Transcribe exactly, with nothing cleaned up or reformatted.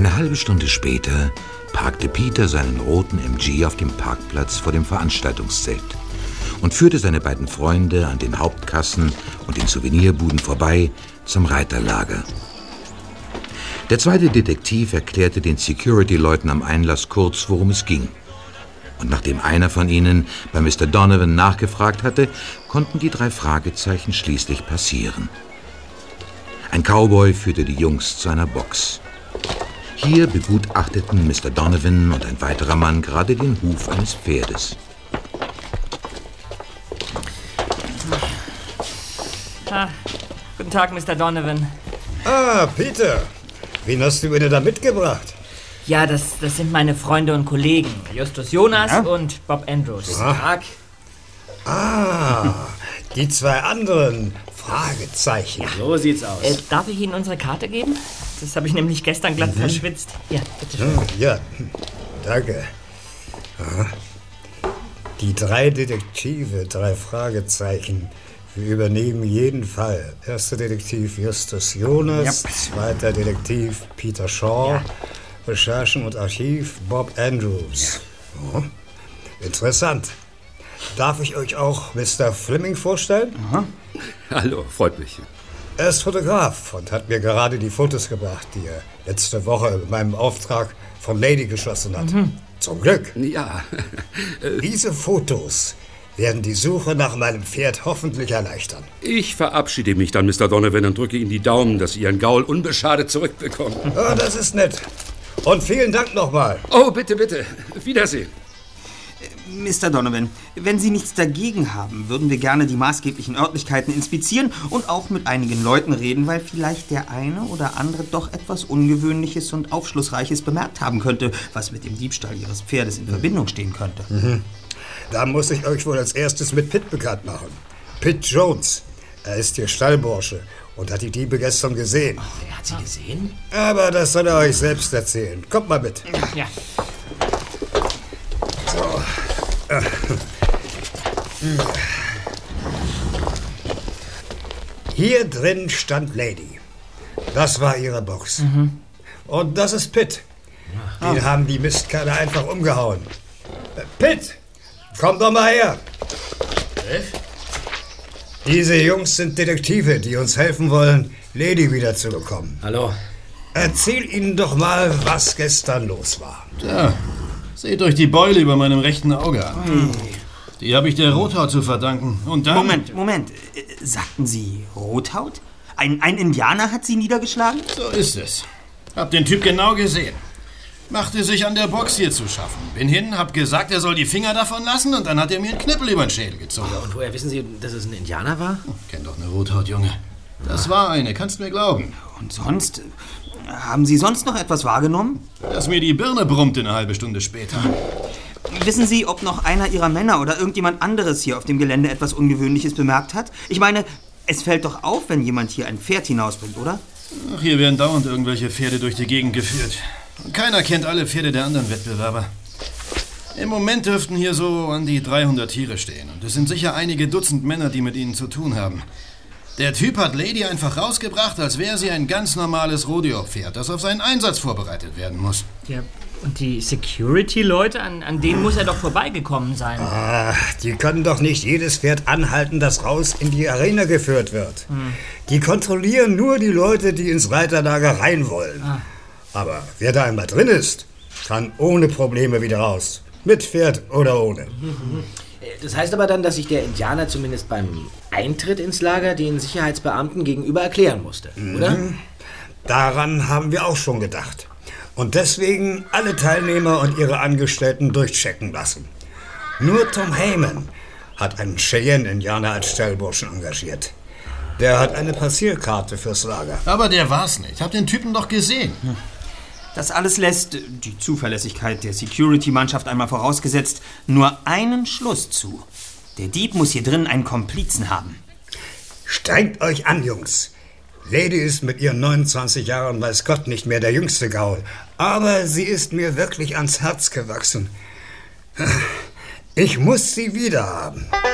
Eine halbe Stunde später parkte Peter seinen roten M G auf dem Parkplatz vor dem Veranstaltungszelt und führte seine beiden Freunde an den Hauptkassen und den Souvenirbuden vorbei zum Reiterlager. Der zweite Detektiv erklärte den Security-Leuten am Einlass kurz, worum es ging. Und nachdem einer von ihnen bei Mister Donovan nachgefragt hatte, konnten die drei Fragezeichen schließlich passieren. Ein Cowboy führte die Jungs zu einer Box. Hier begutachteten Mister Donovan und ein weiterer Mann gerade den Huf eines Pferdes. Ah, guten Tag, Mister Donovan. Ah, Peter. Wen hast du mir denn da mitgebracht? Ja, das, das sind meine Freunde und Kollegen. Justus Jonas ja? und Bob Andrews. Tag. Ah, die zwei anderen Fragezeichen. Ja, so sieht's aus. Äh, darf ich Ihnen unsere Karte geben? Das habe ich nämlich gestern glatt mhm. verschwitzt. Ja, bitteschön. Ja, danke. Aha. Die drei Detektive, drei Fragezeichen. Wir übernehmen jeden Fall. Erster Detektiv Justus Jonas, ja. zweiter Detektiv Peter Shaw, ja. Recherchen und Archiv Bob Andrews. Ja. Oh. Interessant. Darf ich euch auch Mister Fleming vorstellen? Aha. Hallo, freut mich. Er ist Fotograf und hat mir gerade die Fotos gebracht, die er letzte Woche in meinem Auftrag von Lady geschossen hat. Mhm. Zum Glück. Ja. Diese Fotos werden die Suche nach meinem Pferd hoffentlich erleichtern. Ich verabschiede mich dann, Mister Donovan, und drücke Ihnen die Daumen, dass Sie Ihren Gaul unbeschadet zurückbekommen. Oh, das ist nett. Und vielen Dank nochmal. Oh, bitte, bitte. Wiedersehen. Mister Donovan, wenn Sie nichts dagegen haben, würden wir gerne die maßgeblichen Örtlichkeiten inspizieren und auch mit einigen Leuten reden, weil vielleicht der eine oder andere doch etwas Ungewöhnliches und Aufschlussreiches bemerkt haben könnte, was mit dem Diebstahl Ihres Pferdes in Verbindung stehen könnte. Mhm. Da muss ich euch wohl als erstes mit Pitt bekannt machen. Pitt Jones. Er ist Ihr Stallbursche und hat die Diebe gestern gesehen. Ach, er hat sie gesehen? Aber das soll er euch selbst erzählen. Kommt mal mit. Ja. So. Hier drin stand Lady. Das war ihre Box. Mhm. Und das ist Pitt. Den oh. haben die Mistkerle einfach umgehauen. Pitt! Komm doch mal her! Diese Jungs sind Detektive, die uns helfen wollen, Lady wiederzubekommen. Hallo. Erzähl ihnen doch mal, was gestern los war. Tja, seht euch die Beule über meinem rechten Auge an. Hm. Die habe ich der Rothaut zu verdanken. Und dann... Moment, Moment. Sagten Sie Rothaut? Ein, ein Indianer hat Sie niedergeschlagen? So ist es. Hab den Typ genau gesehen. Machte sich an der Box hier zu schaffen. Bin hin, hab gesagt, er soll die Finger davon lassen und dann hat er mir einen Knüppel über den Schädel gezogen. Ja, und woher wissen Sie, dass es ein Indianer war? Oh, kenn doch eine Rothaut, Junge. Das war eine, kannst mir glauben. Und sonst? Haben Sie sonst noch etwas wahrgenommen? Dass mir die Birne brummte eine halbe Stunde später. Wissen Sie, ob noch einer Ihrer Männer oder irgendjemand anderes hier auf dem Gelände etwas Ungewöhnliches bemerkt hat? Ich meine, es fällt doch auf, wenn jemand hier ein Pferd hinausbringt, oder? Ach, hier werden dauernd irgendwelche Pferde durch die Gegend geführt. Und keiner kennt alle Pferde der anderen Wettbewerber. Im Moment dürften hier so an die dreihundert Tiere stehen. Und es sind sicher einige Dutzend Männer, die mit ihnen zu tun haben. Der Typ hat Lady einfach rausgebracht, als wäre sie ein ganz normales Rodeo-Pferd, das auf seinen Einsatz vorbereitet werden muss. Ja, und die Security-Leute, an, an denen muss er doch vorbeigekommen sein. Ah, die können doch nicht jedes Pferd anhalten, das raus in die Arena geführt wird. Hm. Die kontrollieren nur die Leute, die ins Reiterlager rein wollen. Ah. Aber wer da einmal drin ist, kann ohne Probleme wieder raus. Mit Pferd oder ohne. Das heißt aber dann, dass sich der Indianer zumindest beim Eintritt ins Lager den Sicherheitsbeamten gegenüber erklären musste, mhm. oder? Daran haben wir auch schon gedacht. Und deswegen alle Teilnehmer und ihre Angestellten durchchecken lassen. Nur Tom Heyman hat einen Cheyenne-Indianer als Stellburschen engagiert. Der hat eine Passierkarte fürs Lager. Aber der war's nicht. Ich hab den Typen doch gesehen. Das alles lässt, die Zuverlässigkeit der Security-Mannschaft einmal vorausgesetzt, nur einen Schluss zu. Der Dieb muss hier drin einen Komplizen haben. Strengt euch an, Jungs. Lady ist mit ihren neunundzwanzig Jahren, weiß Gott, nicht mehr der jüngste Gaul. Aber sie ist mir wirklich ans Herz gewachsen. Ich muss sie wiederhaben.